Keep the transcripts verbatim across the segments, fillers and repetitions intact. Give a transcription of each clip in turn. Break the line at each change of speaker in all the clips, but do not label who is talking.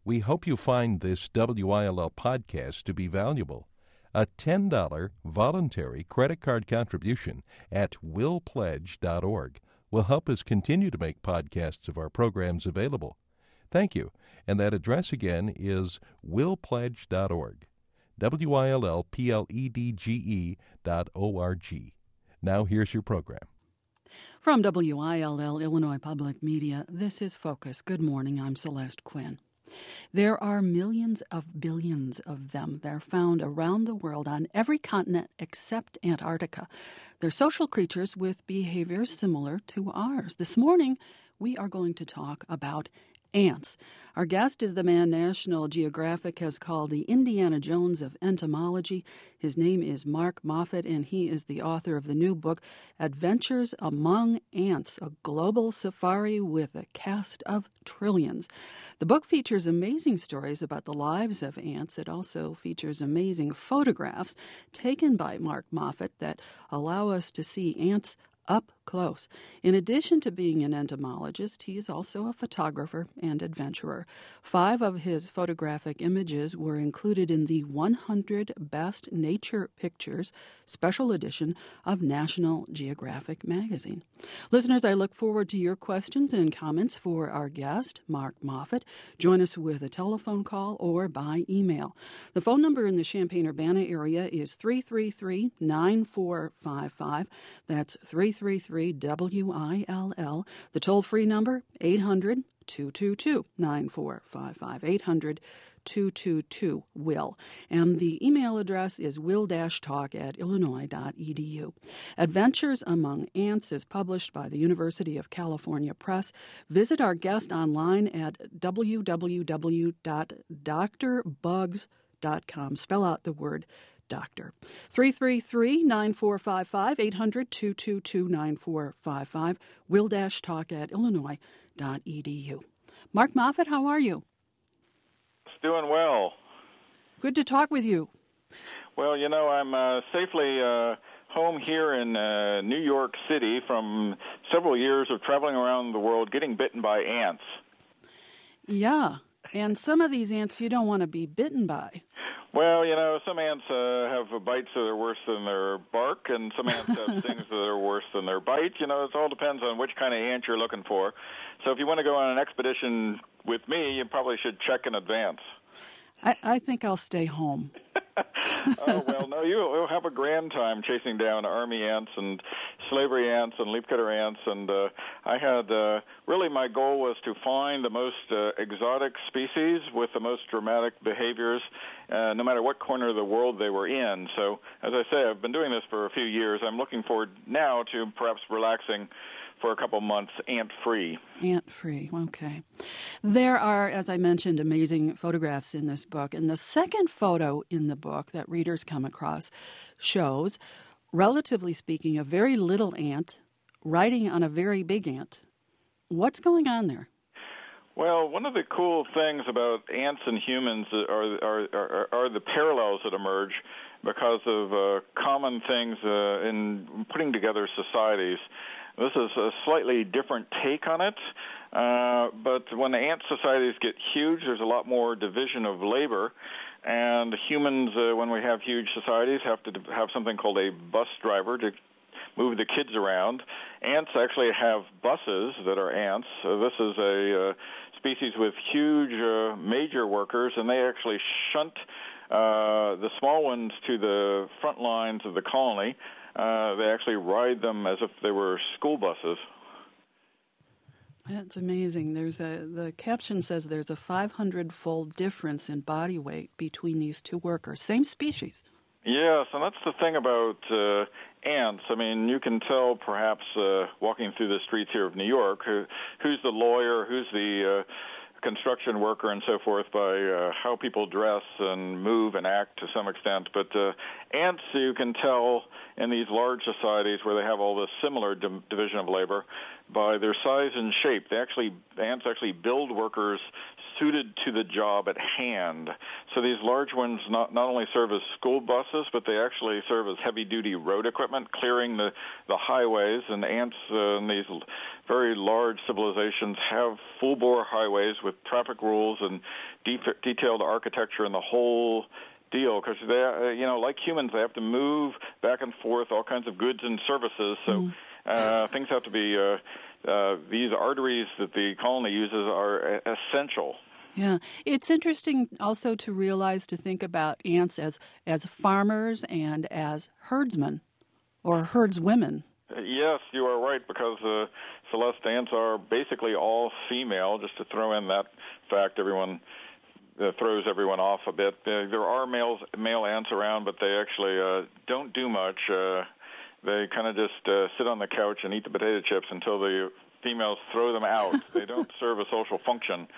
We hope you find this W I L L podcast to be valuable. A ten dollars voluntary credit card contribution at will pledge dot org will help us continue to make podcasts of our programs available. Thank you. And that address again is will pledge dot org. W I L L P L E D G E dot O R G. Now here's your program.
From W I L L Illinois Public Media, this is Focus. Good morning, I'm Celeste Quinn. There are millions of billions of them. They're found around the world on every continent except Antarctica. They're social creatures with behaviors similar to ours. This morning, we are going to talk about ants. Our guest is the man National Geographic has called the Indiana Jones of entomology. His name is Mark Moffett, and he is the author of the new book, Adventures Among Ants, a global safari with a cast of trillions. The book features amazing stories about the lives of ants. It also features amazing photographs taken by Mark Moffett that allow us to see ants up close. In addition to being an entomologist, he is also a photographer and adventurer. Five of his photographic images were included in the one hundred Best Nature Pictures special edition of National Geographic magazine. Listeners, I look forward to your questions and comments for our guest, Mark Moffett. Join us with a telephone call or by email. The phone number in the Champaign-Urbana area is three three three, nine four five five. That's three three three W I L L. The toll-free number, eight hundred, two two two, nine four five five, eight hundred, two two two, W I L L. And the email address is will dash talk at illinois dot e d u. Adventures Among Ants is published by the University of California Press. Visit our guest online at w w w dot dr bugs dot com. Spell out the word doctor. three three three, nine four five five, eight hundred, two two two, nine four five five, will dash talk at illinois dot e d u. Mark Moffett, how are you?
It's doing well.
Good to talk with you.
Well, you know, I'm uh, safely uh, home here in uh, New York City from several years of traveling around the world getting bitten by ants.
Yeah, and some of these ants you don't want to be bitten by.
Well, you know, some ants uh, have bites that are worse than their bark, and some ants have stings that are worse than their bite. You know, it all depends on which kind of ant you're looking for. So if you want to go on an expedition with me, you probably should check in advance.
I, I think I'll stay home.
Oh, well, no, you, you'll have a grand time chasing down army ants and slavery ants and leafcutter ants. And uh, I had, uh, really my goal was to find the most uh, exotic species with the most dramatic behaviors, uh, no matter what corner of the world they were in. So, as I say, I've been doing this for a few years. I'm looking forward now to perhaps relaxing for a couple months ant-free.
Ant-free, okay. There are, as I mentioned, amazing photographs in this book. And the second photo in the book that readers come across shows, relatively speaking, a very little ant riding on a very big ant. What's going on there?
Well, one of the cool things about ants and humans are are, are, are the parallels that emerge because of uh, common things uh, in putting together societies. This is a slightly different take on it, uh, but when the ant societies get huge, there's a lot more division of labor, and humans, uh, when we have huge societies, have to have something called a bus driver to move the kids around. Ants actually have buses that are ants. So this is a uh, species with huge uh, major workers, and they actually shunt uh, the small ones to the front lines of the colony. Uh, they actually ride them as if they were school buses.
That's amazing. There's a the caption says there's a five hundred fold difference in body weight between these two workers, same species.
Yes, and that's the thing about uh, ants. I mean, you can tell perhaps uh, walking through the streets here of New York who, who's the lawyer, who's the uh, construction worker and so forth by uh, how people dress and move and act to some extent. But uh, ants, you can tell in these large societies where they have all this similar di- division of labor by their size and shape. They actually, ants actually build workers suited to the job at hand. So these large ones not, not only serve as school buses, but they actually serve as heavy-duty road equipment, clearing the, the highways. And ants uh, and these very large civilizations have full-bore highways with traffic rules and de- detailed architecture and the whole deal, because they, uh, you know, like humans, they have to move back and forth all kinds of goods and services. So mm. uh, things have to be. Uh, uh, these arteries that the colony uses are essential.
Yeah, it's interesting also to realize, to think about ants as as farmers and as herdsmen or herdswomen.
Yes, you are right, because uh, Celeste, ants are basically all female. Just to throw in that fact, everyone uh, throws everyone off a bit. Uh, there are males, male ants around, but they actually uh, don't do much. Uh, they kind of just uh, sit on the couch and eat the potato chips until the females throw them out. They don't serve a social function.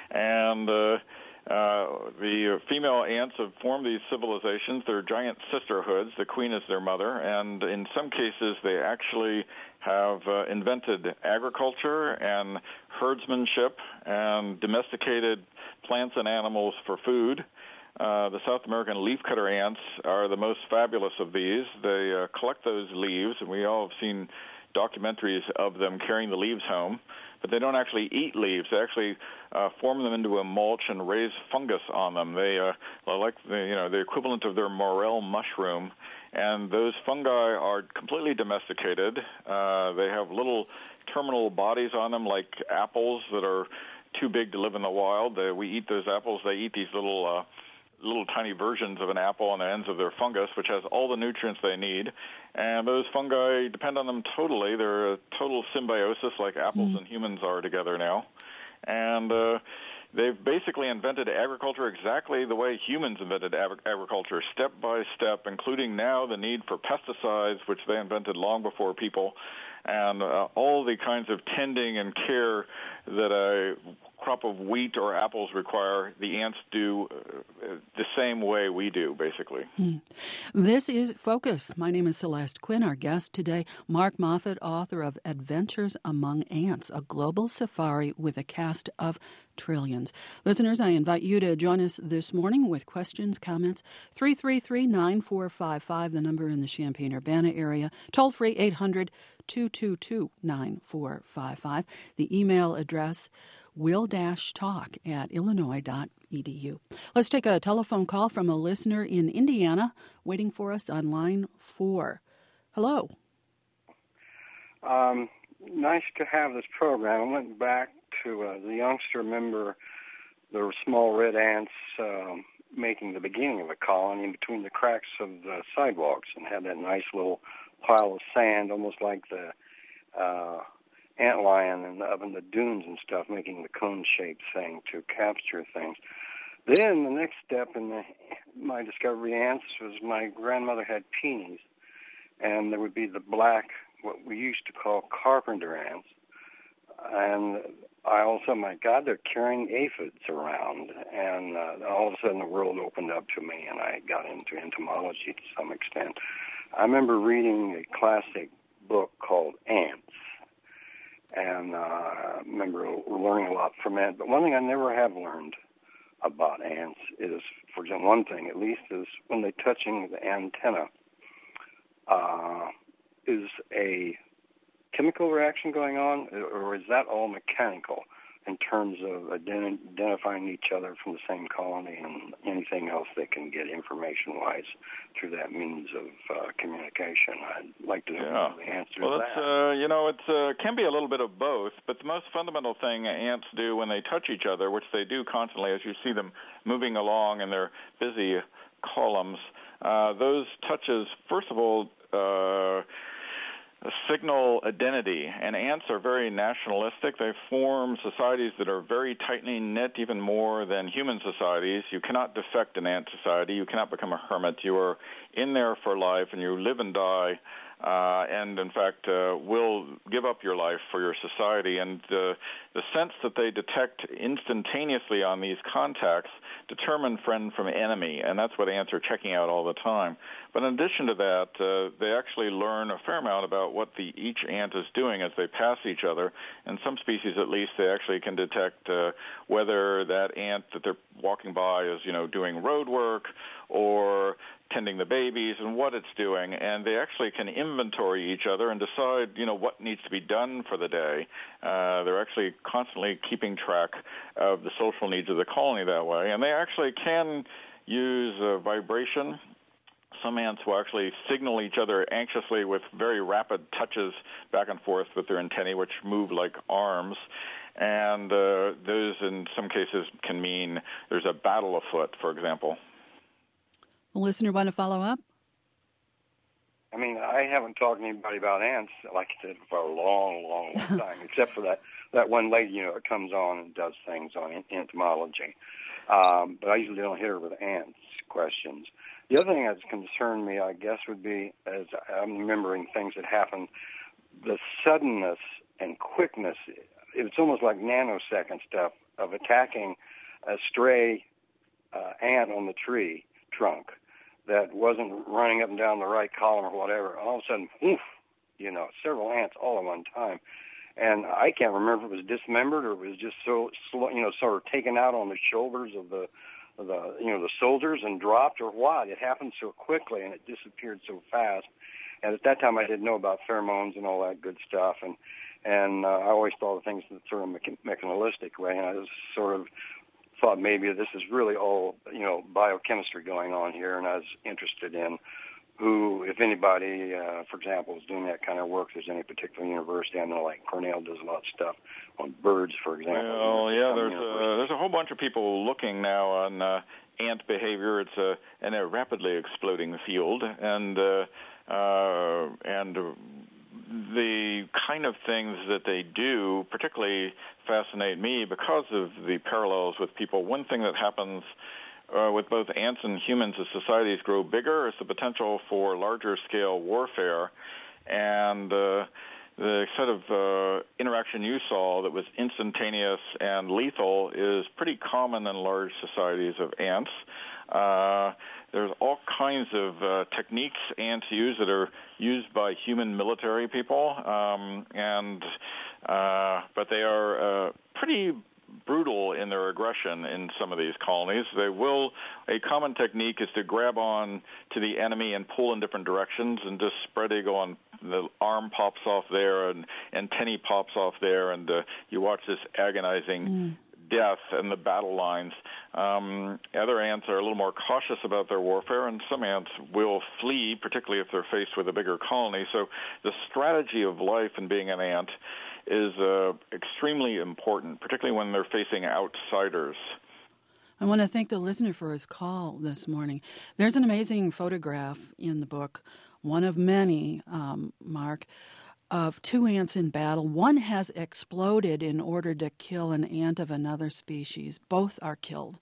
And uh, uh, the female ants have formed these civilizations. They're giant sisterhoods. The queen is their mother. And in some cases, they actually have uh, invented agriculture and herdsmanship and domesticated plants and animals for food. Uh, the South American leafcutter ants are the most fabulous of these. They uh, collect those leaves, and we all have seen documentaries of them carrying the leaves home. But they don't actually eat leaves. They actually uh, form them into a mulch and raise fungus on them. They uh, are like the, you know, the equivalent of their morel mushroom, and those fungi are completely domesticated. Uh, they have little terminal bodies on them, like apples that are too big to live in the wild. They, we eat those apples. They eat these little uh, little tiny versions of an apple on the ends of their fungus, which has all the nutrients they need. And those fungi depend on them totally. They're a total symbiosis, like apples mm. and humans are together now. And uh, they've basically invented agriculture exactly the way humans invented ag- agriculture, step by step, including now the need for pesticides, which they invented long before people, and uh, all the kinds of tending and care that a crop of wheat or apples require, the ants do uh, the same way we do, basically.
Hmm. This is Focus. My name is Celeste Quinn. Our guest today, Mark Moffat, author of Adventures Among Ants, a global safari with a cast of trillions. Listeners, I invite you to join us this morning with questions, comments. three three three, nine four five five, the number in the Champaign-Urbana area. Toll free, eight hundred, two two two, nine four five five. The email address, will-talk at illinois dot e d u. Let's take a telephone call from a listener in Indiana waiting for us on line four. Hello.
Um, nice to have this program. I went back to uh, the youngster remember the small red ants um, making the beginning of a colony in between the cracks of the sidewalks, and had that nice little pile of sand, almost like the uh, antlion and up in the dunes and stuff, making the cone-shaped thing to capture things. Then the next step in the, my discovery ants was my grandmother had peonies, and there would be the black, what we used to call carpenter ants. And I also, my God, they're carrying aphids around. And uh, all of a sudden the world opened up to me, and I got into entomology to some extent. I remember reading a classic book called Ants, and uh, I remember learning a lot from it. But one thing I never have learned about ants is, for example, one thing at least, is when they're touching the antenna, uh, is a chemical reaction going on, or is that all mechanical in terms of ident- identifying each other from the same colony and anything else they can get information-wise through that means of uh, communication? I'd like to know
yeah.
the answer
well,
to
it's,
that.
Uh, you know, it uh, can be a little bit of both, but the most fundamental thing ants do when they touch each other, which they do constantly as you see them moving along in their busy columns, uh, those touches, first of all, uh, signal identity, and ants are very nationalistic. They form societies that are very tightly knit, even more than human societies. You cannot defect an ant society. You cannot become a hermit. You are in there for life, and you live and die, uh, and in fact uh, will give up your life for your society. And uh, the sense that they detect instantaneously on these contacts determine friend from enemy, and that's what ants are checking out all the time. But in addition to that, uh, they actually learn a fair amount about what the each ant is doing as they pass each other. In some species, at least, they actually can detect uh, whether that ant that they're walking by is, you know, doing road work or tending the babies and what it's doing, and they actually can inventory each other and decide, you know, what needs to be done for the day. Uh, they're actually constantly keeping track of the social needs of the colony that way, and they actually can use uh, vibration. Some ants will actually signal each other anxiously with very rapid touches back and forth with their antennae, which move like arms. And uh, those, in some cases, can mean there's a battle afoot, for example.
The listener want to follow up?
I mean, I haven't talked to anybody about ants, like I said, for a long, long, long time, except for that, that one lady, you know, that comes on and does things on entomology. Um, but I usually don't hit her with ants questions. The other thing that's concerned me, I guess, would be, as I'm remembering things that happened, the suddenness and quickness. It's almost like nanosecond stuff of attacking a stray uh, ant on the tree trunk that wasn't running up and down the right column or whatever. All of a sudden, whoof, you know, several ants all at one time. And I can't remember if it was dismembered or it was just so, slow, you know, sort of taken out on the shoulders of the, of the, you know, the soldiers and dropped or what. It happened so quickly and it disappeared so fast. And at that time, I didn't know about pheromones and all that good stuff. And and uh, I always thought of things in sort of mechan- mechanistic way. And I was sort of thought maybe this is really all, you know, biochemistry going on here. And I was interested in who, if anybody, uh, for example, is doing that kind of work. If there's any particular university, I know like Cornell does a lot of stuff on birds, for example.
Well, yeah, there's a, there's a whole bunch of people looking now on uh, ant behavior. It's a, and a rapidly exploding field. And uh, uh, and the kind of things that they do particularly fascinate me because of the parallels with people. One thing that happens uh, with both ants and humans as societies grow bigger is the potential for larger-scale warfare. And uh, the sort of uh, interaction you saw that was instantaneous and lethal is pretty common in large societies of ants. Uh, there's all kinds of uh, techniques ants use that are used by human military people, um, and uh, but they are uh, pretty brutal in their aggression in some of these colonies. They will. A common technique is to grab on to the enemy and pull in different directions, and just spread eagle on the arm pops off there, and antennae pops off there, and uh, you watch this agonizing Mm. death and the battle lines. Um, other ants are a little more cautious about their warfare, and some ants will flee, particularly if they're faced with a bigger colony. So the strategy of life in being an ant is uh, extremely important, particularly when they're facing outsiders.
I want to thank the listener for his call this morning. There's an amazing photograph in the book, one of many, um, Mark, of two ants in battle. One has exploded in order to kill an ant of another species. Both are killed.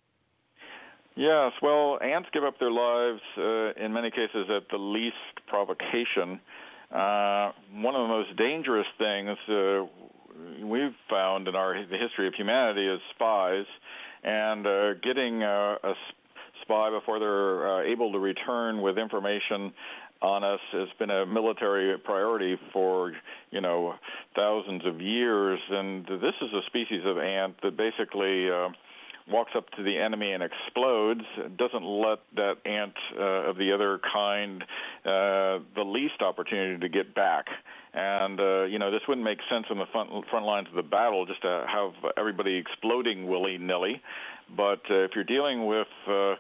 Yes, well, ants give up their lives uh, in many cases at the least provocation. Uh, one of the most dangerous things uh, we've found in our the history of humanity is spies, and uh, getting uh, a spy before they're uh, able to return with information on us has been a military priority for, you know, thousands of years. And this is a species of ant that basically uh, walks up to the enemy and explodes, doesn't let that ant uh, of the other kind uh, the least opportunity to get back. And, uh, you know, this wouldn't make sense in the front, front lines of the battle just to have everybody exploding willy-nilly. But uh, if you're dealing with Uh,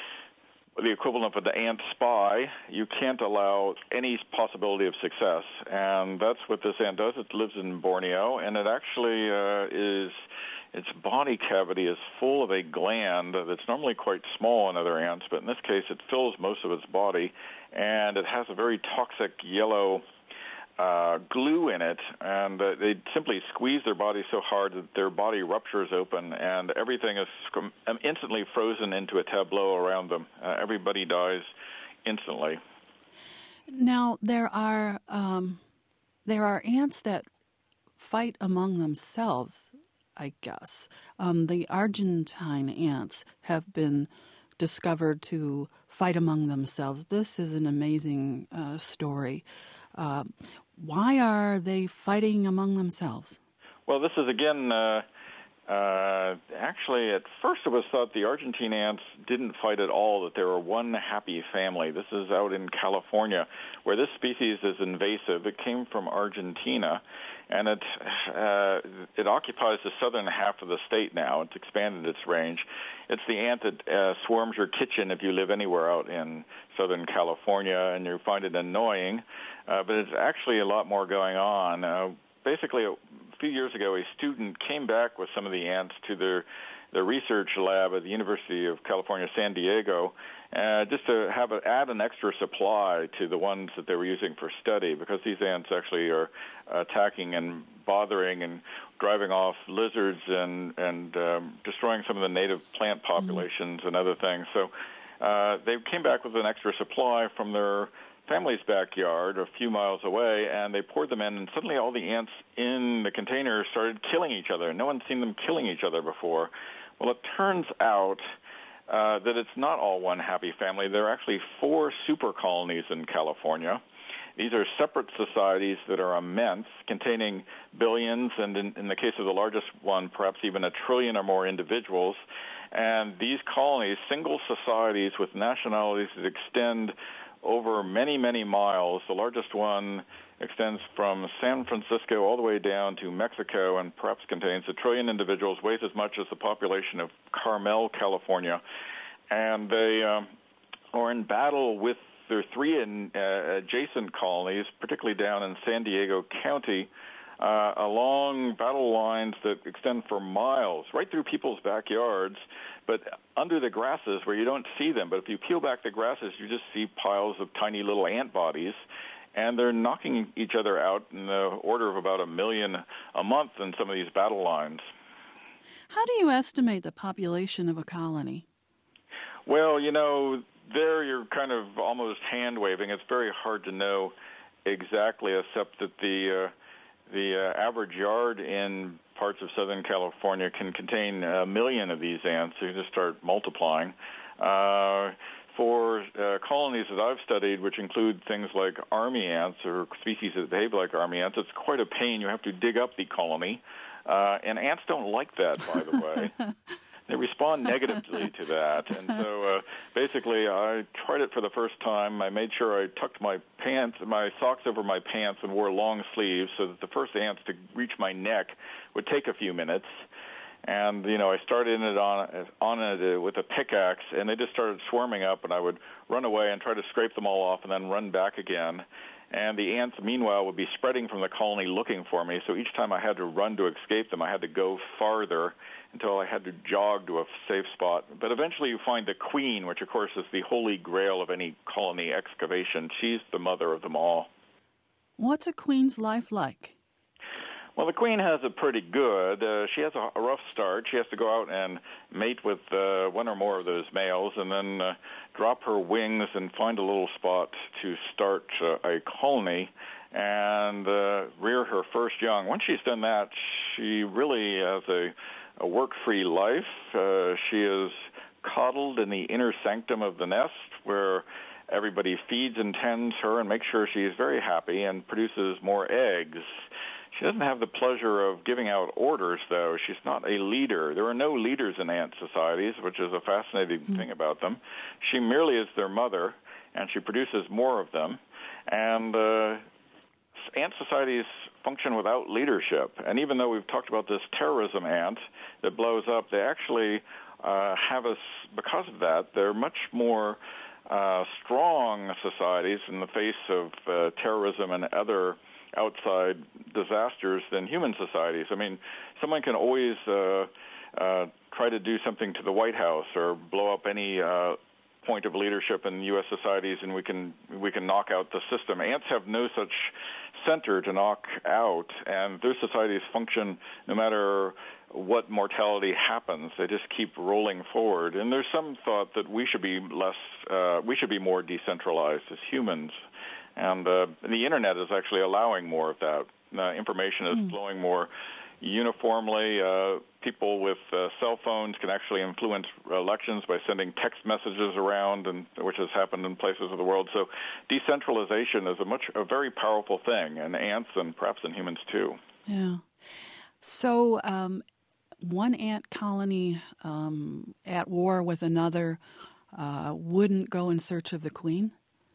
the equivalent of the ant spy, you can't allow any possibility of success. And that's what this ant does. It lives in Borneo, and it actually uh, is, its body cavity is full of a gland that's normally quite small in other ants, but in this case it fills most of its body, and it has a very toxic yellow Uh, glue in it, and uh, they simply squeeze their body so hard that their body ruptures open, and everything is sc- instantly frozen into a tableau around them. Uh, everybody dies instantly.
Now, there are um, there are ants that fight among themselves, I guess. Um, the Argentine ants have been discovered to fight among themselves. This is an amazing uh, story. Uh, why are they fighting among themselves?
Well, this is, again, uh, Uh, actually, at first it was thought the Argentine ants didn't fight at all, that they were one happy family. This is out in California, where this species is invasive. It came from Argentina, and it uh, it occupies the southern half of the state now. It's expanded its range. It's the ant that uh, swarms your kitchen if you live anywhere out in Southern California, and you find it annoying, uh, but it's actually a lot more going on. Uh, basically, a few years ago, a student came back with some of the ants to their, their research lab at the University of California, San Diego, uh, just to have a, add an extra supply to the ones that they were using for study, because these ants actually are attacking and bothering and driving off lizards and, and um, destroying some of the native plant populations mm-hmm. and other things. So uh, they came back with an extra supply from their family's backyard a few miles away, and they poured them in, and suddenly all the ants in the container started killing each other. No one's seen them killing each other before. Well, it turns out uh, that it's not all one happy family. There are actually four super colonies in California. These are separate societies that are immense, containing billions, and in, in the case of the largest one, perhaps even a trillion or more individuals. And these colonies, single societies with nationalities that extend over many, many miles. The largest one extends from San Francisco all the way down to Mexico, and perhaps contains a trillion individuals, weighs as much as the population of Carmel, California. And they uh, are in battle with their three in, uh, adjacent colonies, particularly down in San Diego County, uh, along battle lines that extend for miles, right through people's backyards, but under the grasses where you don't see them. But if you peel back the grasses, you just see piles of tiny little ant bodies, and they're knocking each other out in the order of about a million a month in some of these battle lines.
How do you estimate the population of a colony?
Well, you know, there you're kind of almost hand-waving. It's very hard to know exactly, except that the uh, the uh, average yard in parts of Southern California can contain a million of these ants, so you just start multiplying. Uh, for uh, colonies that I've studied, which include things like army ants or species that behave like army ants, it's quite a pain. You have to dig up the colony, uh, and ants don't like that, by the way. They respond negatively to that. And so uh, basically I tried it for the first time. I made sure I tucked my pants, my socks over my pants and wore long sleeves so that the first ants to reach my neck would take a few minutes. And, you know, I started it on, on it with a pickaxe, and they just started swarming up, and I would run away and try to scrape them all off and then run back again. And the ants, meanwhile, would be spreading from the colony looking for me. So each time I had to run to escape them, I had to go farther until I had to jog to a safe spot. But eventually you find the queen, which, of course, is the holy grail of any colony excavation. She's the mother of them all.
What's a queen's life like?
Well, the queen has it pretty good. Uh, she has a, a rough start. She has to go out and mate with uh, one or more of those males, and then uh, drop her wings and find a little spot to start uh, a colony and uh, rear her first young. Once she's done that, she really has a, a work-free life. Uh, she is coddled in the inner sanctum of the nest, where everybody feeds and tends her and makes sure she's very happy and produces more eggs. She doesn't have the pleasure of giving out orders, though. She's not a leader. There are no leaders in ant societies, which is a fascinating mm-hmm. thing about them. She merely is their mother, and she produces more of them. And uh, ant societies function without leadership. And even though we've talked about this terrorism ant that blows up, they actually uh, have us, because of that, they're much more uh, strong societies in the face of uh, terrorism and other outside disasters than human societies. I mean, someone can always uh, uh, try to do something to the White House or blow up any uh, point of leadership in U S societies, and we can we can knock out the system. Ants have no such center to knock out, and their societies function no matter what mortality happens. They just keep rolling forward. And there's some thought that we should be less, uh, we should be more decentralized as humans. And uh, the Internet is actually allowing more of that. Uh, information is mm. flowing more uniformly. Uh, people with uh, cell phones can actually influence elections by sending text messages around, and which has happened in places of the world. So decentralization is a much a very powerful thing in ants and perhaps in humans too.
Yeah. So um, one ant colony um, at war with another uh, wouldn't go in search of the queen?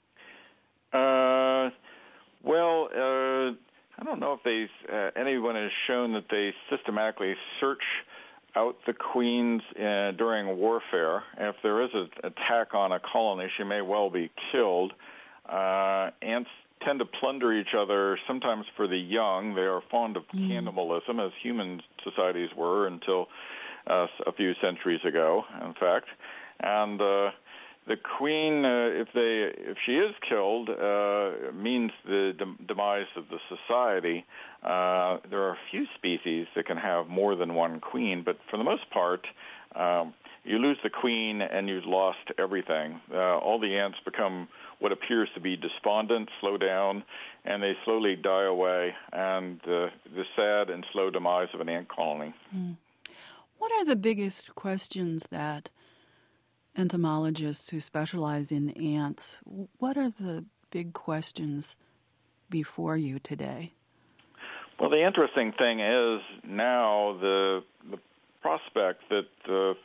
Uh, well, uh, I don't know if they uh, anyone has shown that they systematically search out the queens uh, during warfare. If there is an attack on a colony, she may well be killed. Uh, ants tend to plunder each other, sometimes for the young. They are fond of mm. cannibalism, as human societies were until uh, a few centuries ago, in fact. And uh, the queen, uh, if they, if she is killed, uh, means the de- demise of the society. Uh, there are a few species that can have more than one queen, but for the most part, um, you lose the queen and you've lost everything. Uh, all the ants become what appears to be despondent, slow down, and they slowly die away, and uh, the sad and slow demise of an ant colony.
Mm. What are the biggest questions that entomologists who specialize in ants, what are the big questions before you today?
Well, the interesting thing is now the, the prospect that uh,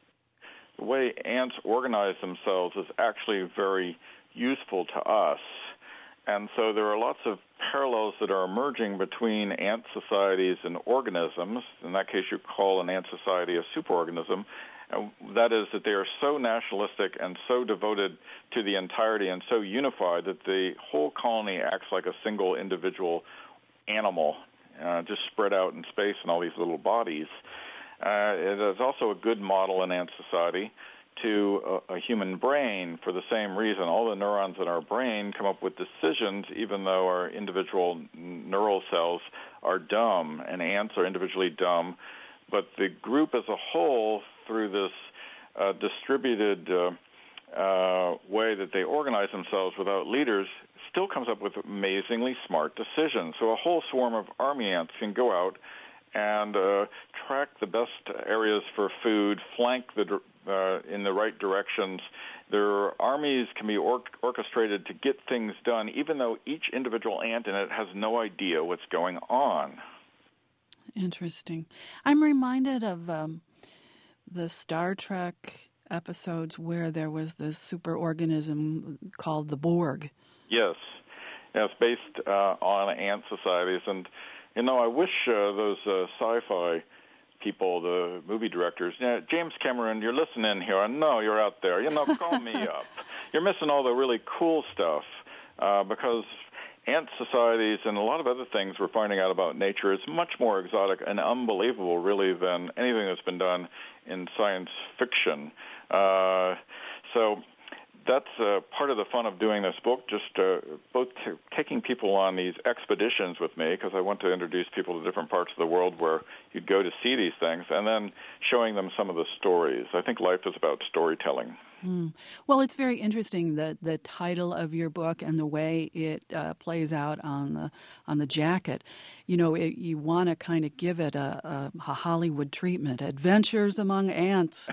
the way ants organize themselves is actually very useful to us. And so there are lots of parallels that are emerging between ant societies and organisms. In that case, you call an ant society a superorganism. And that is that they are so nationalistic and so devoted to the entirety and so unified that the whole colony acts like a single individual animal, uh, just spread out in space in all these little bodies. Uh, it is also a good model in ant society to a, a human brain for the same reason. All the neurons in our brain come up with decisions even though our individual neural cells are dumb, and ants are individually dumb. But the group as a whole, through this uh, distributed uh, uh, way that they organize themselves without leaders, still comes up with amazingly smart decisions. So a whole swarm of army ants can go out and uh, track the best areas for food, flank the uh, in the right directions. Their armies can be or- orchestrated to get things done, even though each individual ant in it has no idea what's going on.
Interesting. I'm reminded of um, the Star Trek episodes where there was this superorganism called the Borg.
Yes. Yeah, it's based uh, on ant societies. And, you know, I wish uh, those uh, sci-fi people, the movie directors, yeah, James Cameron, you're listening here. I know you're out there. You know, call me up. You're missing all the really cool stuff uh, because ant societies and a lot of other things we're finding out about nature is much more exotic and unbelievable, really, than anything that's been done in science fiction. Uh, so that's uh, part of the fun of doing this book, just uh, both t- taking people on these expeditions with me, because I want to introduce people to different parts of the world where you'd go to see these things, and then showing them some of the stories. I think life is about storytelling.
Mm. Well, it's very interesting, the the title of your book and the way it uh, plays out on the on the jacket. You know, it, you want to kind of give it a, a, a Hollywood treatment. Adventures Among Ants,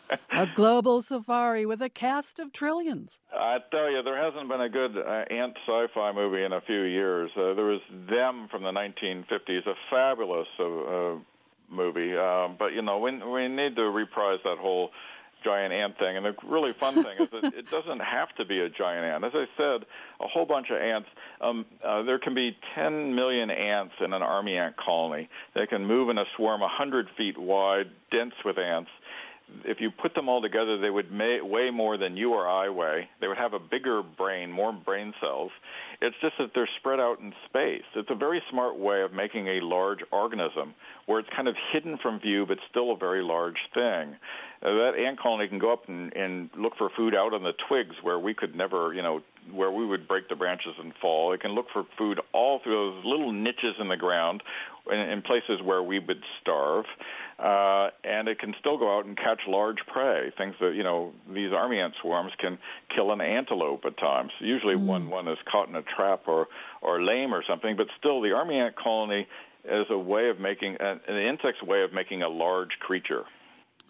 a global safari with a cast of trillions.
I tell you, there hasn't been a good uh, ant sci-fi movie in a few years. Uh, there was Them from the nineteen fifties, a fabulous uh, movie. Uh, but, you know, we, we need to reprise that whole giant ant thing. And the really fun thing is that it doesn't have to be a giant ant. As I said, a whole bunch of ants. Um, uh, there can be ten million ants in an army ant colony. They can move in a swarm one hundred feet wide, dense with ants. If you put them all together, they would may, weigh more than you or I weigh. They would have a bigger brain, more brain cells. It's just that they're spread out in space. It's a very smart way of making a large organism where it's kind of hidden from view but still a very large thing. Uh, that ant colony can go up and, and look for food out on the twigs where we could never, you know, where we would break the branches and fall. It can look for food all through those little niches in the ground in, in places where we would starve. Uh, and it can still go out and catch large prey, things that, you know, these army ant swarms can kill an antelope at times. Usually mm. when one is caught in a trap or, or lame or something, but still the army ant colony is a way of making, an insect's way of making a large creature.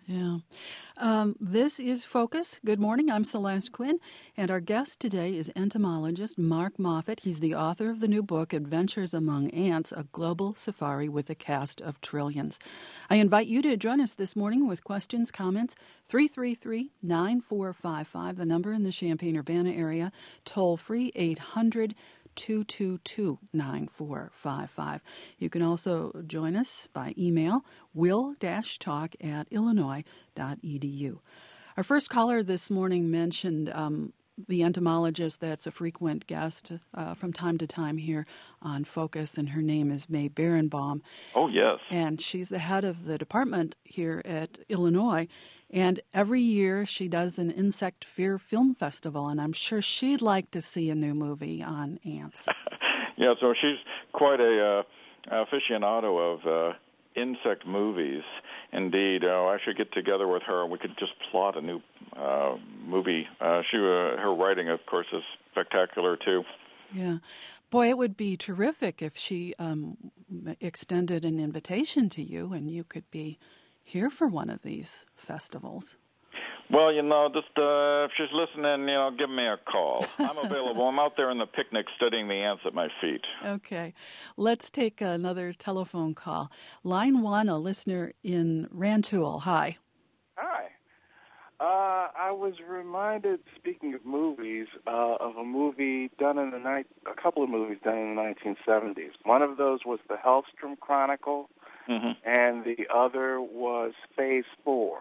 Yeah. Um, this is Focus. Good morning. I'm Celeste Quinn, and our guest today is entomologist Mark Moffett. He's the author of the new book, Adventures Among Ants, A Global Safari with a Cast of Trillions. I invite you to join us this morning with questions, comments, three three three, nine four five five, the number in the Champaign-Urbana area, toll-free eight hundred, two two two, nine four five five. You can also join us by email, will-talk at illinois dot e d u. Our first caller this morning mentioned um, the entomologist that's a frequent guest uh, from time to time here on Focus, and her name is May Berenbaum.
Oh, yes.
And she's the head of the department here at Illinois. And every year she does an Insect Fear Film Festival, and I'm sure she'd like to see a new movie on ants.
Yeah, so she's quite a uh, aficionado of uh, insect movies. Indeed, uh, I should get together with her and we could just plot a new uh, movie. Uh, she, uh, her writing, of course, is spectacular, too.
Yeah. Boy, it would be terrific if she um, extended an invitation to you and you could be here for one of these festivals.
Well, you know, just uh, if she's listening, you know, give me a call. I'm available. I'm out there in the picnic studying the ants at my feet.
Okay. Let's take another telephone call. Line one, a listener in Rantoul. Hi.
Hi. Uh, I was reminded, speaking of movies, uh, of a movie done in the night, a couple of movies done in the nineteen seventies. One of those was the Hellstrom Chronicle, mm-hmm. and the other was Phase Four.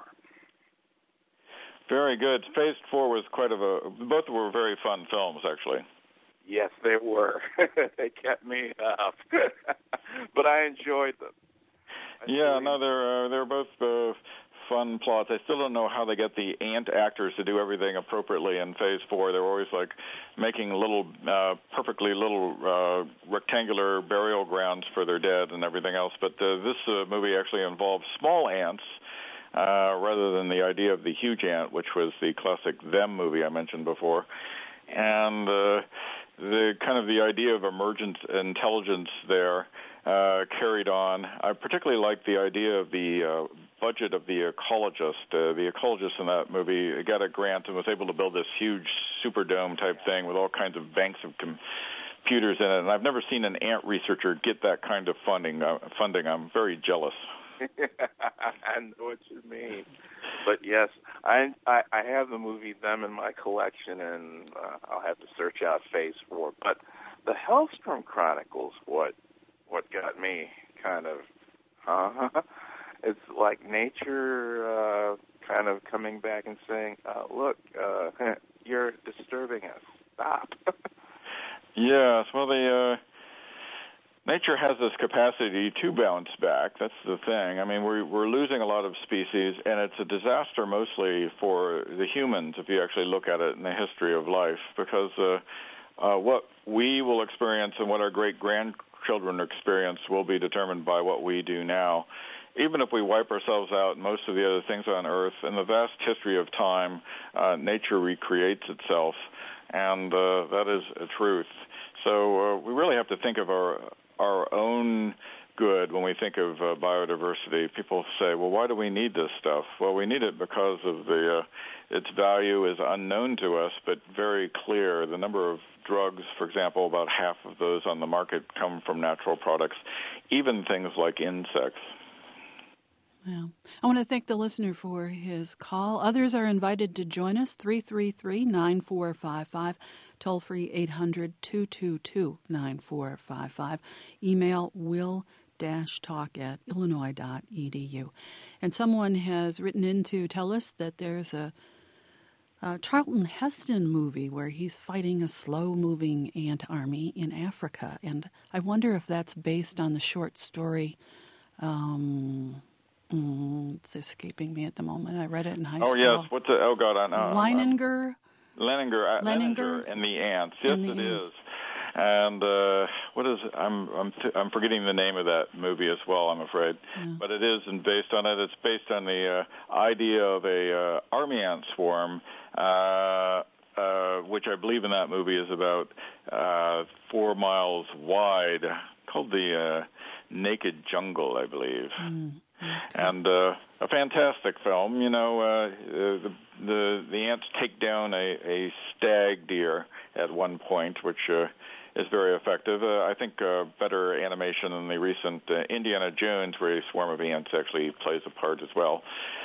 Very good. Phase Four was quite of a. Both were very fun films, actually.
Yes, they were. They kept me up, but I enjoyed them. I
yeah, no, they're uh, they're both uh, fun plots. I still don't know how they get the ant actors to do everything appropriately in Phase Four. They're always like making little, uh, perfectly little uh, rectangular burial grounds for their dead and everything else. But uh, this uh, movie actually involves small ants. Uh, rather than the idea of the huge ant, which was the classic Them movie I mentioned before. And uh, the kind of the idea of emergent intelligence there uh, carried on. I particularly like the idea of the uh, budget of the ecologist. Uh, the ecologist in that movie got a grant and was able to build this huge Superdome type thing with all kinds of banks of com- computers in it. And I've never seen an ant researcher get that kind of funding. Uh, funding. I'm very jealous.
I know what you mean, but yes, I, I I have the movie Them in my collection, and uh, I'll have to search out Phase Four. But the Hellstrom Chronicles, what what got me kind of, huh? It's like nature uh, kind of coming back and saying, uh, "Look, uh, you're disturbing us. Stop."
Yes, well, the. Uh... Nature has this capacity to bounce back. That's the thing. I mean, we're we're losing a lot of species, and it's a disaster mostly for the humans if you actually look at it in the history of life, because uh, uh, what we will experience and what our great-grandchildren experience will be determined by what we do now. Even if we wipe ourselves out, most of the other things on Earth, in the vast history of time, uh, nature recreates itself, and uh, that is a truth. So uh, we really have to think of our our own good when we think of uh, biodiversity. People say, well, why do we need this stuff? Well, we need it because of the uh, its value is unknown to us, but very clear. The number of drugs, for example, about half of those on the market come from natural products, even things like insects.
Yeah. I want to thank the listener for his call. Others are invited to join us, three three three, nine four five five, toll-free eight hundred, two two two, nine four five five. Email will-talk at illinois dot e d u. And someone has written in to tell us that there's a, a Charlton Heston movie where he's fighting a slow-moving ant army in Africa. And I wonder if that's based on the short story... Um, Mm, it's escaping me at the moment. I read it in high
oh,
school.
Oh, yes. What's it? Oh, God. I know.
Leininger?
Leininger. Leininger and the Ants. Yes, it ants. is. And uh, what is it? I'm I'm th- I'm forgetting the name of that movie as well, I'm afraid. Yeah. But it is and based on it. It's based on the uh, idea of a uh, army ant swarm, uh, uh, which I believe in that movie is about uh, four miles wide, called the uh, Naked Jungle, I believe.
Mm.
And uh, a fantastic film. You know, uh, the, the the ants take down a, a stag deer at one point, which uh, is very effective. Uh, I think uh, better animation than the recent uh, Indiana Jones, where a swarm of ants actually plays a part as well.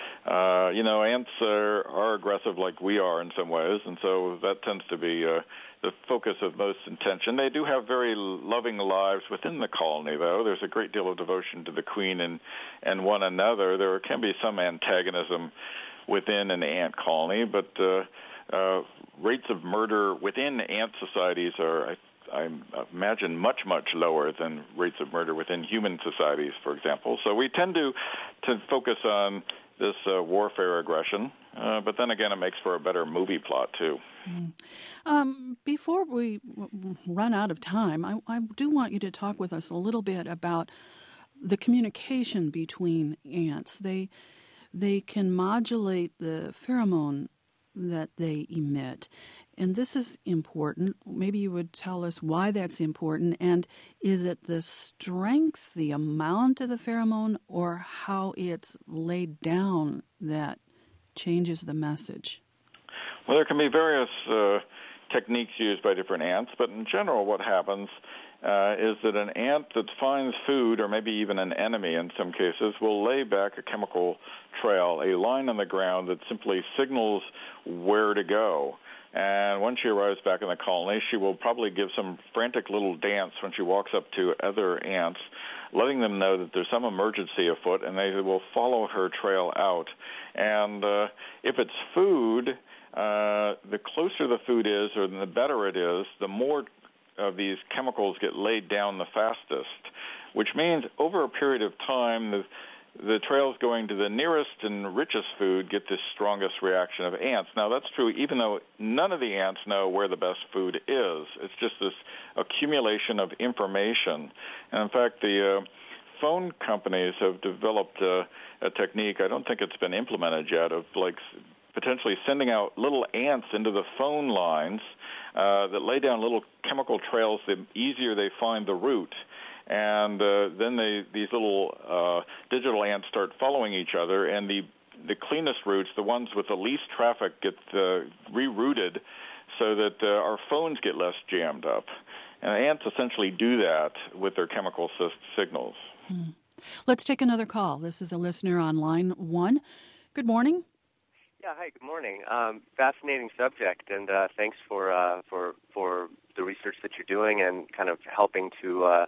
Uh, you know, ants are, are aggressive like we are in some ways, and so that tends to be uh, the focus of most attention. They do have very loving lives within the colony, though. There's a great deal of devotion to the queen and, and one another. There can be some antagonism within an ant colony, but uh, uh, rates of murder within ant societies are, I, I imagine, much, much lower than rates of murder within human societies, for example. So we tend to, to focus on this uh, warfare aggression, uh, but then again, it makes for a better movie plot, too.
Mm. Um, before we w- run out of time, I, I do want you to talk with us a little bit about the communication between ants. They they can modulate the pheromone that they emit, and this is important. Maybe you would tell us why that's important, and is it the strength, the amount of the pheromone, or how it's laid down that changes the message?
Well, there can be various uh, techniques used by different ants, but in general what happens uh, is that an ant that finds food, or maybe even an enemy in some cases, will lay back a chemical trail, a line on the ground that simply signals where to go. And when she arrives back in the colony, she will probably give some frantic little dance when she walks up to other ants, letting them know that there's some emergency afoot, and they will follow her trail out. And uh, if it's food, uh, the closer the food is, or the better it is, the more of these chemicals get laid down the fastest, which means over a period of time, the the trails going to the nearest and richest food get the strongest reaction of ants. Now, that's true even though none of the ants know where the best food is. It's just this accumulation of information. And, in fact, the uh, phone companies have developed uh, a technique, I don't think it's been implemented yet, of, like, potentially sending out little ants into the phone lines uh, that lay down little chemical trails. The easier they find the route. And uh, then they, these little uh, digital ants start following each other, and the the cleanest routes, the ones with the least traffic, get uh, rerouted so that uh, our phones get less jammed up. And ants essentially do that with their chemical s- signals.
Hmm. Let's take another call. This is a listener on line one. Good morning.
Yeah, hi, good morning. Um, fascinating subject, and uh, thanks for uh, for for the research that you're doing and kind of helping to uh,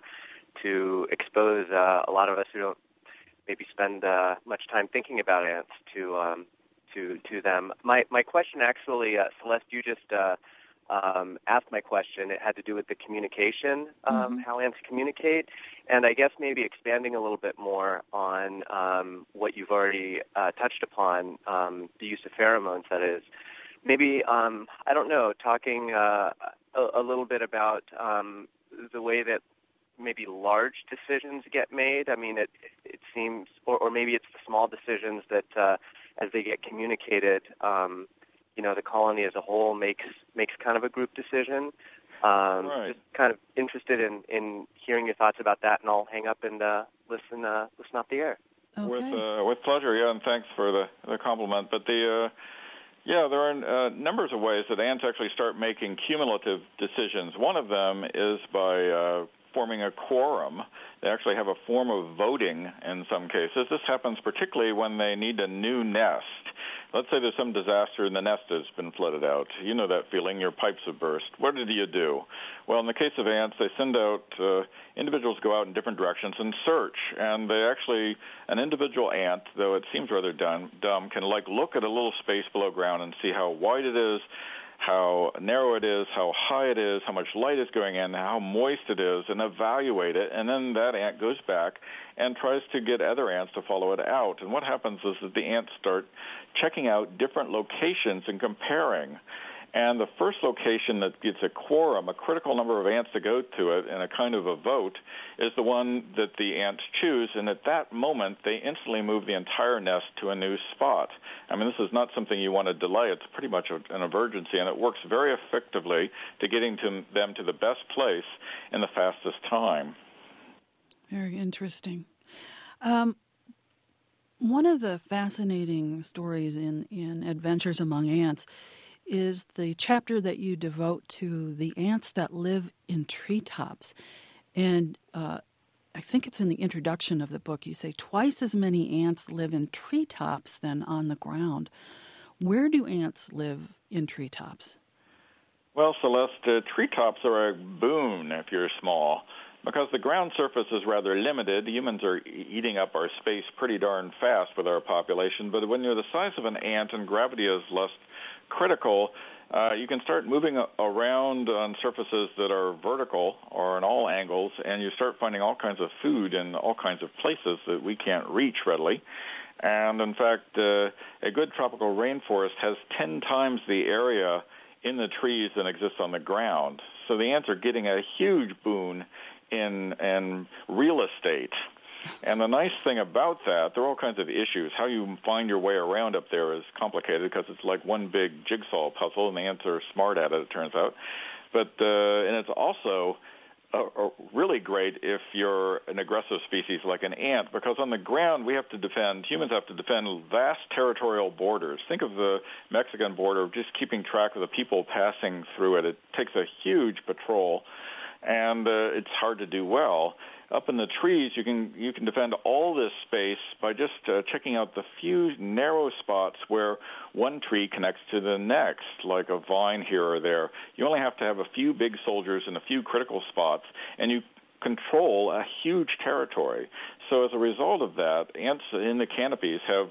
to expose uh, a lot of us who don't maybe spend uh, much time thinking about ants to um, to to them. My my question actually, uh, Celeste, you just uh, um, asked my question. It had to do with the communication, um, mm-hmm. how ants communicate, and I guess maybe expanding a little bit more on um, what you've already uh, touched upon, um, the use of pheromones, that is. Maybe, um, I don't know, talking uh, a, a little bit about um, the way that maybe large decisions get made. I mean, it it seems, or, or maybe it's the small decisions that, uh, as they get communicated, um, you know, the colony as a whole makes makes kind of a group decision. Um,
right.
Just kind of interested in, in hearing your thoughts about that, and I'll hang up and uh, listen uh, listen off the air.
Okay.
With uh, with pleasure, yeah, and thanks for the, the compliment. But the uh, yeah, there are uh, numbers of ways that ants actually start making cumulative decisions. One of them is by uh, forming a quorum. They actually have a form of voting in some cases. This happens particularly when they need a new nest. Let's say there's some disaster and the nest has been flooded out. You know that feeling, your pipes have burst. What do you do? Well, in the case of ants, they send out, uh, individuals go out in different directions and search. And they actually, an individual ant, though it seems rather dumb, dumb can like look at a little space below ground and see how wide it is, how narrow it is, how high it is, how much light is going in, how moist it is, and evaluate it. And then that ant goes back and tries to get other ants to follow it out. And what happens is that the ants start checking out different locations and comparing. And the first location that gets a quorum, a critical number of ants to go to it in a kind of a vote, is the one that the ants choose. And at that moment, they instantly move the entire nest to a new spot. I mean, this is not something you want to delay. It's pretty much an emergency, and it works very effectively to getting to them to the best place in the fastest time.
Very interesting. Um, One of the fascinating stories in, in Adventures Among Ants is the chapter that you devote to the ants that live in treetops. And uh, I think it's in the introduction of the book. You say twice as many ants live in treetops than on the ground. Where do ants live in treetops?
Well, Celeste, uh, treetops are a boon if you're small. Because the ground surface is rather limited, humans are e- eating up our space pretty darn fast with our population. But when you're the size of an ant and gravity is less critical, uh, you can start moving a- around on surfaces that are vertical or in all angles, and you start finding all kinds of food in all kinds of places that we can't reach readily. And in fact, uh, a good tropical rainforest has ten times the area in the trees than exists on the ground. So the ants are getting a huge boon in in real estate. And the nice thing about that, there are all kinds of issues. How you find your way around up there is complicated because it's like one big jigsaw puzzle, and the ants are smart at it, it turns out. But uh, and it's also uh, uh, really great if you're an aggressive species like an ant, because on the ground we have to defend, humans have to defend vast territorial borders. Think of the Mexican border, just keeping track of the people passing through it. It takes a huge patrol, and uh, it's hard to do well. Up in the trees, you can you can defend all this space by just uh, checking out the few narrow spots where one tree connects to the next, like a vine here or there. You only have to have a few big soldiers in a few critical spots, and you control a huge territory. So as a result of that, ants in the canopies have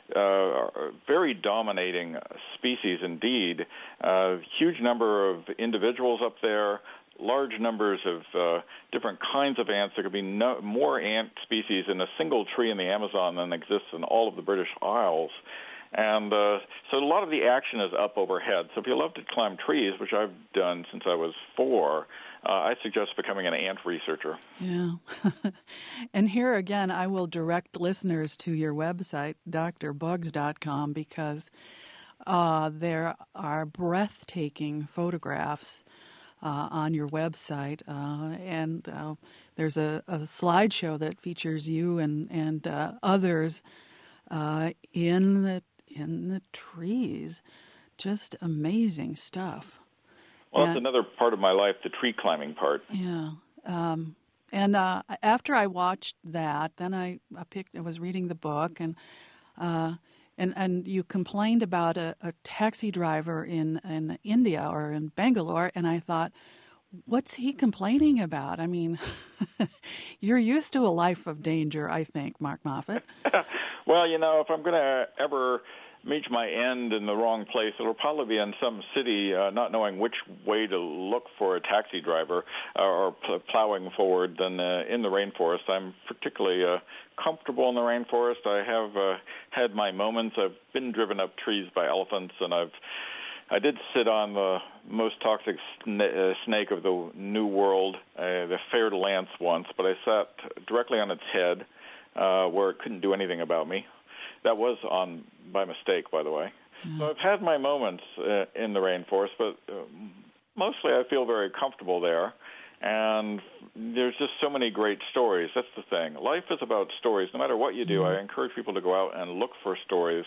uh, very dominating species indeed. Uh, huge number of individuals up there, large numbers of uh, different kinds of ants. There could be no, more ant species in a single tree in the Amazon than exists in all of the British Isles. And uh, so a lot of the action is up overhead. So if you love to climb trees, which I've done since I was four, uh, I suggest becoming an ant researcher.
Yeah. And here again, I will direct listeners to your website, d r bugs dot com, because uh, there are breathtaking photographs Uh, on your website, uh, and uh, there's a, a slideshow that features you and and uh, others uh, in the in the trees. Just amazing stuff.
Well,
and,
that's another part of my life, the tree climbing part.
Yeah, um, and uh, after I watched that, then I, I picked. I was reading the book and. Uh, And and you complained about a, a taxi driver in, in India or in Bangalore, and I thought, what's he complaining about? I mean, you're used to a life of danger, I think, Mark Moffat.
Well, you know, if I'm going to ever reach my end in the wrong place, it'll probably be in some city, uh, not knowing which way to look for a taxi driver uh, or pl- plowing forward than uh, in the rainforest. I'm particularly uh, comfortable in the rainforest. I have uh, had my moments. I've been driven up trees by elephants, and I've I did sit on the most toxic sna- uh, snake of the New World, uh, the fair lance once, but I sat directly on its head uh, where it couldn't do anything about me. That was on by mistake, by the way. Mm. So I've had my moments uh, in the rainforest, but uh, mostly I feel very comfortable there. And there's just so many great stories. That's the thing. Life is about stories. No matter what you do, mm. I encourage people to go out and look for stories,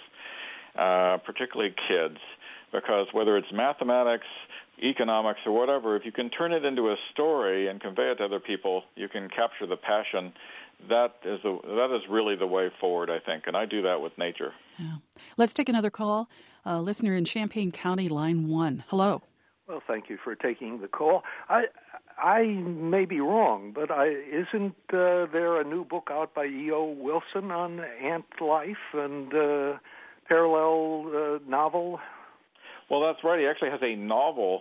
uh, particularly kids, because whether it's mathematics, economics, or whatever, if you can turn it into a story and convey it to other people, you can capture the passion. That is a, that is really the way forward, I think, and I do that with nature.
Yeah. Let's take another call. Uh, listener in Champaign County, line one. Hello.
Well, thank you for taking the call. I I may be wrong, but I, isn't uh, there a new book out by E O Wilson on ant life and uh, parallel uh, novel?
Well, that's right. He actually has a novel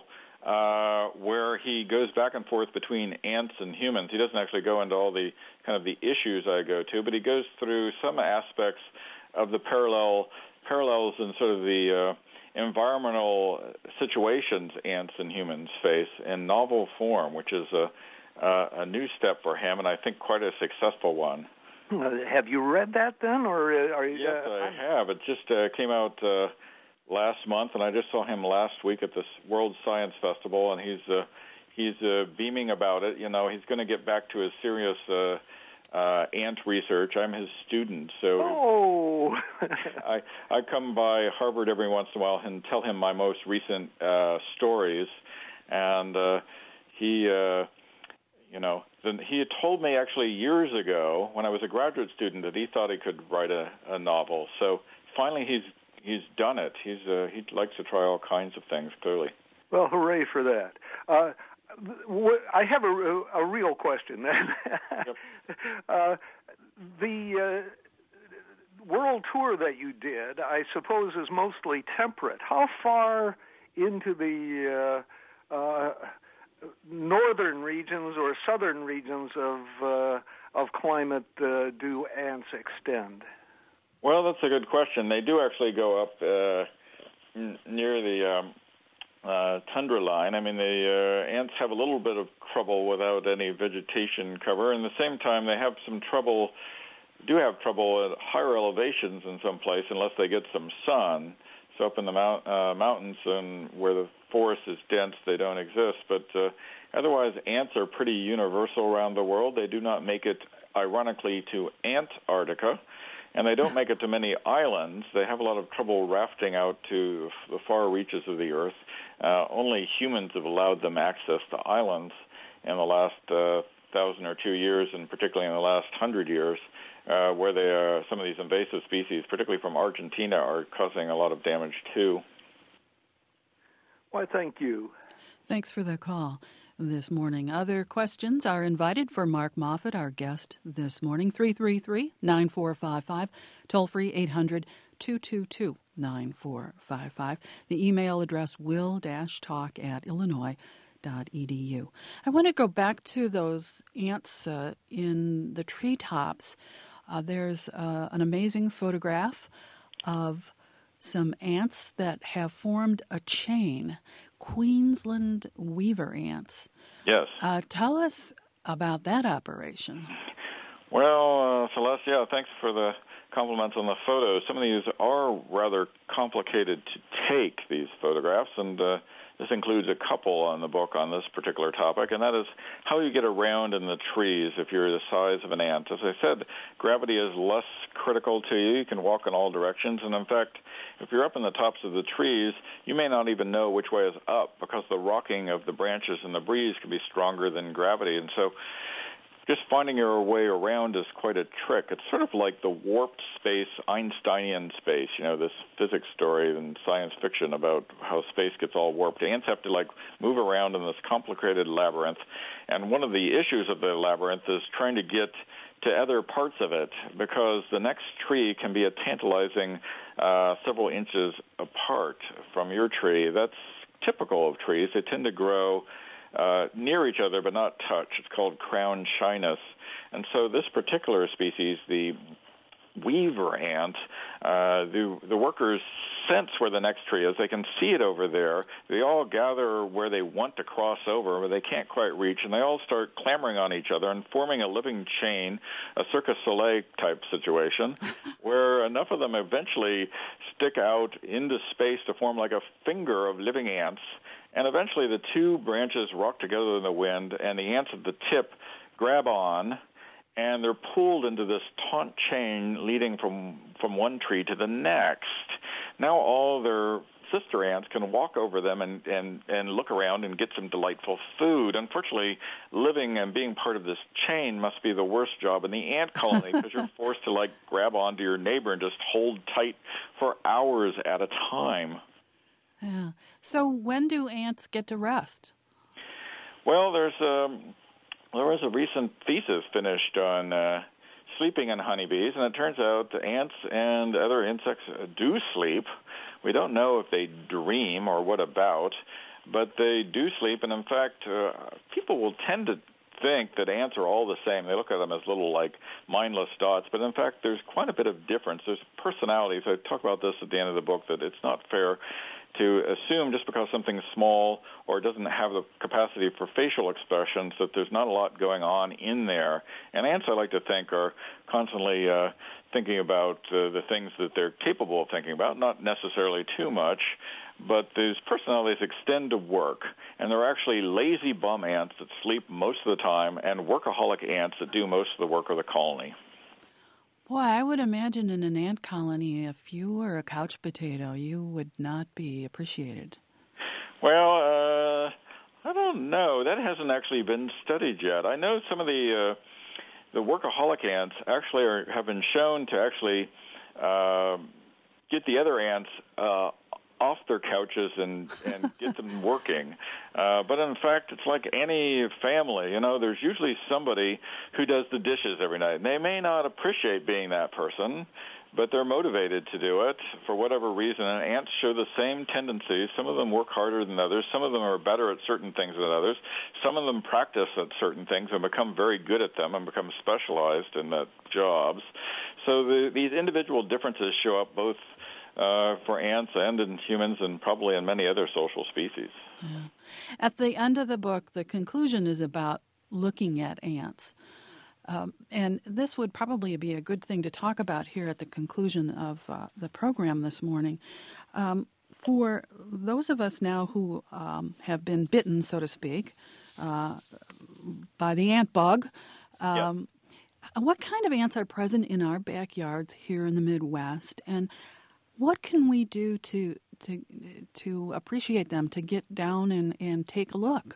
uh, where he goes back and forth between ants and humans. He doesn't actually go into all the kind of the issues I go to, but he goes through some aspects of the parallel parallels in sort of the uh, environmental situations ants and humans face in novel form, which is a, uh, a new step for him, and I think quite a successful one.
Have you read that then, or are you?
Yes,
uh,
I have. It just uh, came out Uh, last month, and I just saw him last week at this World Science Festival, and he's uh, he's uh, beaming about it. You know, he's going to get back to his serious uh, uh, ant research. I'm his student, so
oh.
I I come by Harvard every once in a while and tell him my most recent uh, stories, and uh, he, uh, you know, then he had told me actually years ago when I was a graduate student that he thought he could write a, a novel. So finally, he's he's done it. He's uh, he likes to try all kinds of things. Clearly.
Well, hooray for that. Uh, I have a, a real question.
Yep.
uh, the uh, world tour that you did, I suppose, is mostly temperate. How far into the uh, uh, northern regions or southern regions of uh, of climate uh, do ants extend?
Well, that's a good question. They do actually go up uh, n- near the um, uh, tundra line. I mean, the uh, ants have a little bit of trouble without any vegetation cover, and at the same time, they have some trouble, do have trouble at higher elevations in some place unless they get some sun. So up in the mount, uh, mountains and where the forest is dense, they don't exist. But uh, otherwise, ants are pretty universal around the world. They do not make it, ironically, to Antarctica. And they don't make it to many islands. They have a lot of trouble rafting out to the far reaches of the Earth. Uh, only humans have allowed them access to islands in the last uh, thousand or two years, and particularly in the last hundred years, uh, where they are, some of these invasive species, particularly from Argentina, are causing a lot of damage too.
Why, thank you.
Thanks for the call this morning. Other questions are invited for Mark Moffat, our guest this morning. three three three, nine four five five, toll free eight hundred, two two two, nine four five five. The email address will-talk at illinois dot e d u. I want to go back to those ants uh, in the treetops. Uh, there's uh, an amazing photograph of some ants that have formed a chain, Queensland weaver ants.
Yes.
Uh, tell us about that operation.
Well, uh, Celeste, yeah, thanks for the compliments on the photos. Some of these are rather complicated to take, these photographs, and uh, this includes a couple on the book on this particular topic, and that is how you get around in the trees if you're the size of an ant. As I said, gravity is less critical to you. You can walk in all directions, and in fact, if you're up in the tops of the trees, you may not even know which way is up because the rocking of the branches and the breeze can be stronger than gravity, and so just finding your way around is quite a trick. It's sort of like the warped space, Einsteinian space, you know, this physics story in science fiction about how space gets all warped. Ants have to, like, move around in this complicated labyrinth, and one of the issues of the labyrinth is trying to get to other parts of it because the next tree can be a tantalizing uh, several inches apart from your tree. That's typical of trees. They tend to grow Uh, near each other but not touch. It's called crown shyness. And so this particular species, the weaver ant, uh, the, the workers sense where the next tree is. They can see it over there. They all gather where they want to cross over, but they can't quite reach, and they all start clamoring on each other and forming a living chain, a Cirque du Soleil type situation, where enough of them eventually stick out into space to form like a finger of living ants. And eventually the two branches rock together in the wind, and the ants at the tip grab on, and they're pulled into this taut chain leading from, from one tree to the next. Now all their sister ants can walk over them and, and, and look around and get some delightful food. Unfortunately, living and being part of this chain must be the worst job in the ant colony because you're forced to, like, grab onto your neighbor and just hold tight for hours at a time.
Yeah. So when do ants get to rest?
Well, there's um, there was a recent thesis finished on uh, sleeping in honeybees, and it turns out the ants and other insects do sleep. We don't know if they dream or what about, but they do sleep, and in fact, uh, people will tend to think that ants are all the same. They look at them as little, like, mindless dots, but in fact, there's quite a bit of difference. There's personalities. I talk about this at the end of the book, that it's not fair to assume just because something's small or doesn't have the capacity for facial expressions that there's not a lot going on in there. And ants, I like to think, are constantly uh, thinking about uh, the things that they're capable of thinking about, not necessarily too much, but these personalities extend to work. And there are actually lazy bum ants that sleep most of the time and workaholic ants that do most of the work of the colony.
Boy, I would imagine in an ant colony, if you were a couch potato, you would not be appreciated.
Well, uh, I don't know. That hasn't actually been studied yet. I know some of the uh, the workaholic ants actually are, have been shown to actually uh, get the other ants uh, off their couches and, and get them working. Uh, but in fact, it's like any family. You know, there's usually somebody who does the dishes every night. And they may not appreciate being that person, but they're motivated to do it for whatever reason. And ants show the same tendencies. Some of them work harder than others. Some of them are better at certain things than others. Some of them practice at certain things and become very good at them and become specialized in that jobs. So the, these individual differences show up both Uh, for ants and in humans and probably in many other social species.
Yeah. At the end of the book, the conclusion is about looking at ants. Um, and this would probably be a good thing to talk about here at the conclusion of uh, the program this morning. Um, for those of us now who um, have been bitten, so to speak, uh, by the ant bug, um, yep. What kind of ants are present in our backyards here in the Midwest? And what can we do to to to appreciate them, to get down and, and take a look?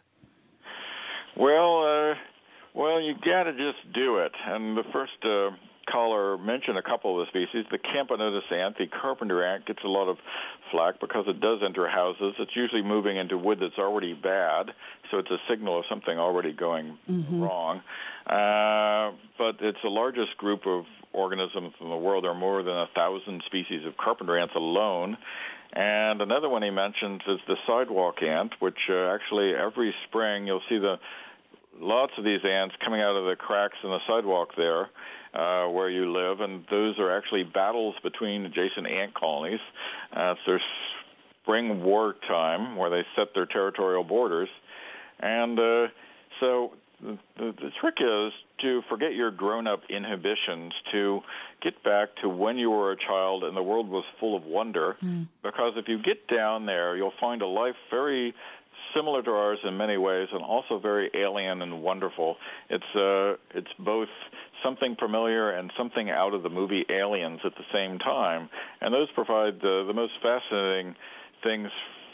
Well, uh, well, you got to just do it. And the first uh, caller mentioned a couple of the species. The Camponotus ant, the carpenter ant, gets a lot of flack because it does enter houses. It's usually moving into wood that's already bad, so it's a signal of something already going mm-hmm. wrong. Uh, but it's the largest group of organisms in the world. There are more than a thousand species of carpenter ants alone. And another one he mentions is the sidewalk ant, which uh, actually every spring you'll see the lots of these ants coming out of the cracks in the sidewalk there uh, where you live, and those are actually battles between adjacent ant colonies. Uh, it's their spring war time where they set their territorial borders. And uh, so the, the, the trick is to forget your grown-up inhibitions, to get back to when you were a child and the world was full of wonder, mm. because if you get down there, you'll find a life very similar to ours in many ways and also very alien and wonderful. It's uh, it's both something familiar and something out of the movie Aliens at the same time, and those provide the, the most fascinating things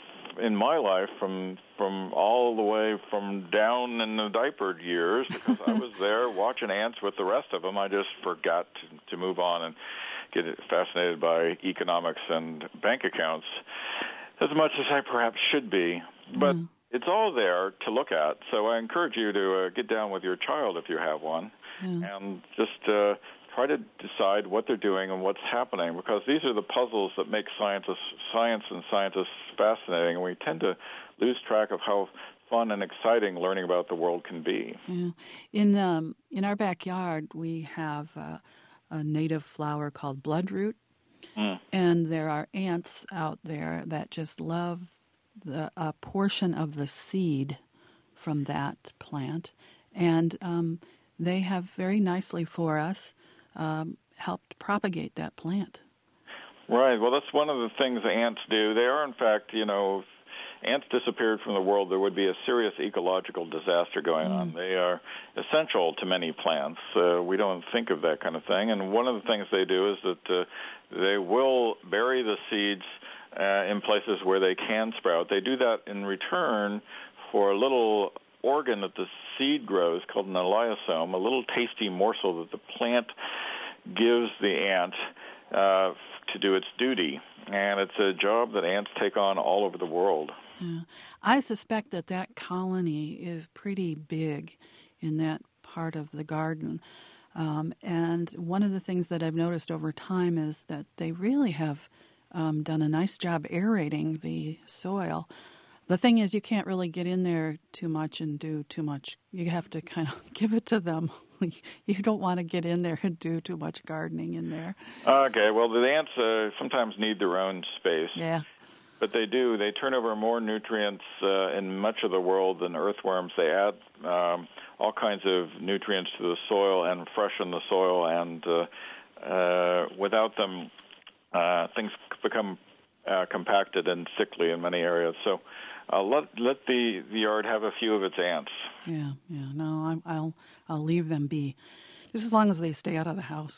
in my life, from from all the way from down in the diapered years, because I was there watching ants with the rest of them. I just forgot to, to move on and get fascinated by economics and bank accounts as much as I perhaps should be. But mm. it's all there to look at, so I encourage you to uh, get down with your child if you have one, mm. and just uh, try to decide what they're doing and what's happening, because these are the puzzles that make scientists, science and scientists fascinating, and we tend to lose track of how fun and exciting learning about the world can be.
Yeah. In um, in our backyard, we have uh, a native flower called bloodroot, mm. and there are ants out there that just love the a portion of the seed from that plant, and um, they have very nicely for us Um, helped propagate that plant.
Right. Well, that's one of the things the ants do. They are, in fact, you know, if ants disappeared from the world, there would be a serious ecological disaster going mm. on. They are essential to many plants. Uh, we don't think of that kind of thing. And one of the things they do is that uh, they will bury the seeds uh, in places where they can sprout. They do that in return for a little organ that the seed grows called an elaiosome, a little tasty morsel that the plant gives the ant uh, to do its duty. And it's a job that ants take on all over the world.
Yeah. I suspect that that colony is pretty big in that part of the garden. Um, and one of the things that I've noticed over time is that they really have um, done a nice job aerating the soil. The thing is, you can't really get in there too much and do too much. You have to kind of give it to them. You don't want to get in there and do too much gardening in there.
Okay, well, the ants uh, sometimes need their own space.
Yeah.
but they do. They turn over more nutrients uh, in much of the world than earthworms. They add um, all kinds of nutrients to the soil and freshen the soil, and uh, uh, without them, uh, things become uh, compacted and sickly in many areas. So uh, let let the, the yard have a few of its ants.
Yeah, yeah. No, I, I'll I'll leave them be, just as long as they stay out of the house.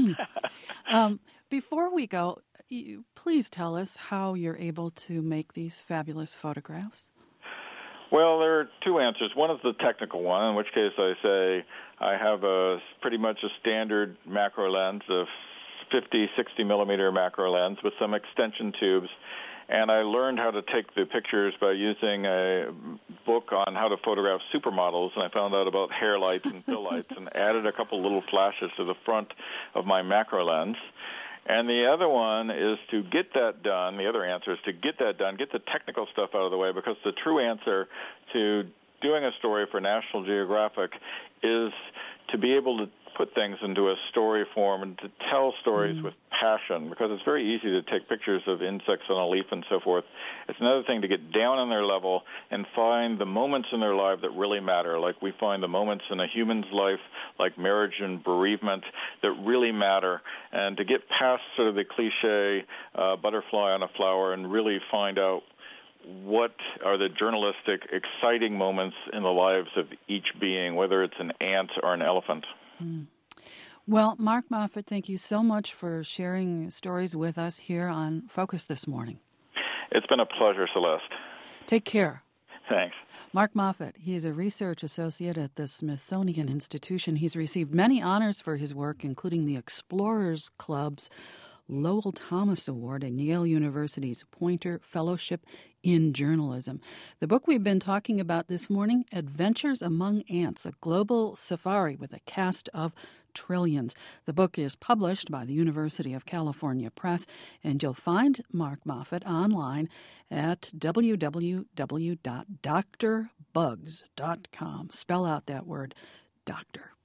um, before we go, you, please tell us how you're able to make these fabulous photographs.
Well, there are two answers. One is the technical one, in which case I say I have a pretty much a standard macro lens of fifty, sixty millimeter macro lens with some extension tubes. And I learned how to take the pictures by using a book on how to photograph supermodels, and I found out about hair lights and fill lights and added a couple little flashes to the front of my macro lens. And the other one is to get that done, the other answer is to get that done, get the technical stuff out of the way, because the true answer to doing a story for National Geographic is to be able to put things into a story form and to tell stories mm. with passion, because it's very easy to take pictures of insects on a leaf and so forth. It's another thing to get down on their level and find the moments in their life that really matter, like we find the moments in a human's life, like marriage and bereavement, that really matter, and to get past sort of the cliche uh, butterfly on a flower and really find out what are the journalistic, exciting moments in the lives of each being, whether it's an ant or an elephant. Mm.
Well, Mark Moffett, thank you so much for sharing stories with us here on Focus this morning.
It's been a pleasure, Celeste.
Take care.
Thanks.
Mark Moffett, he is a research associate at the Smithsonian Institution. He's received many honors for his work, including the Explorers Club's Lowell Thomas Award and Yale University's Poynter Fellowship in Journalism. The book we've been talking about this morning, Adventures Among Ants, a global safari with a cast of trillions. The book is published by the University of California Press, and you'll find Mark Moffett online at w w w dot dr bugs dot com. Spell out that word, doctor.